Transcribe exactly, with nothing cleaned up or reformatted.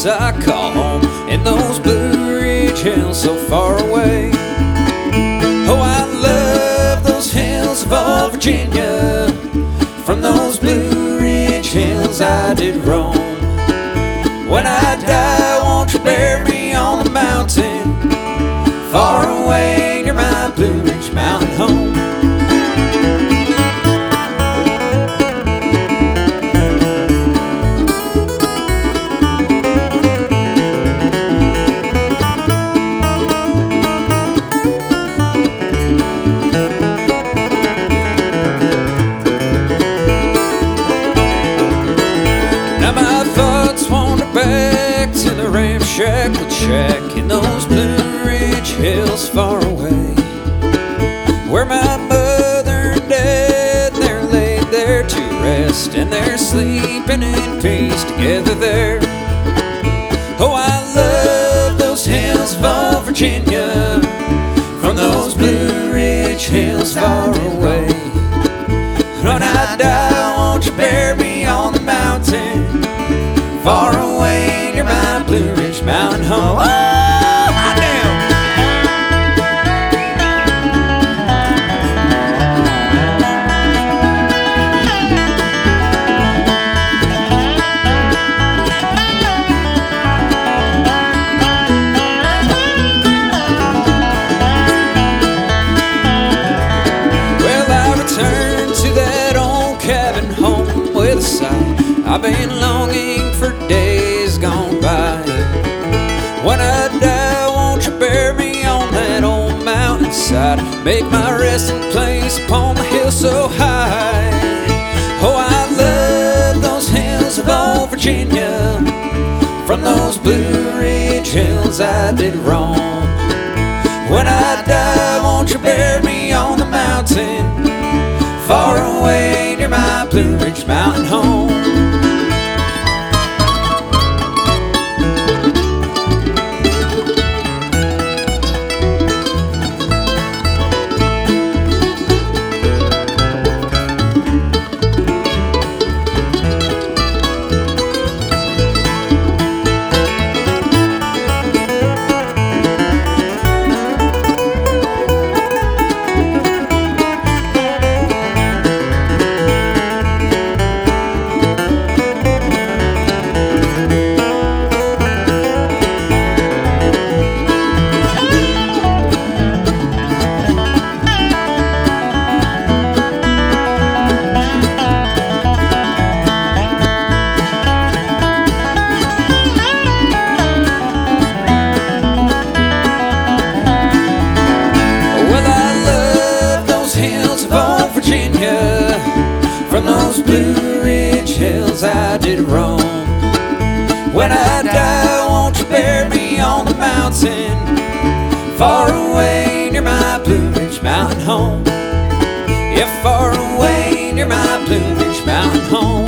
place I call home, in those Blue Ridge hills so far away. Oh, I love those hills of old Virginia. From those Blue Ridge hills I did roam. When I die, won't you bury me on the mountain, far away near my Blue Ridge Mountain home. Back to the ramshackle shack in those Blue Ridge hills far away, where my mother and dad, they're laid there to rest, and they're sleeping in peace together there. Oh, I love those hills of old Virginia. From those Blue Ridge hills far away. When I die, won't you bury me on the mountain, far away near my Blue Ridge Mountain home. Oh, hot damn! Well, I returned to that old cabin home with a sigh. I've been longing for days gone by. When I die, won't you bury me on that old mountainside, make my resting place upon the hill so high. Oh, I love those hills of old Virginia. From those Blue Ridge hills I did roam. When I die, won't you bury me on the mountain, far away near my Blue Ridge Mountain home. From those Blue Ridge hills I did roam. When I die, won't you bury me on the mountain, far away near my Blue Ridge Mountain home. Yeah, far away near my Blue Ridge Mountain home.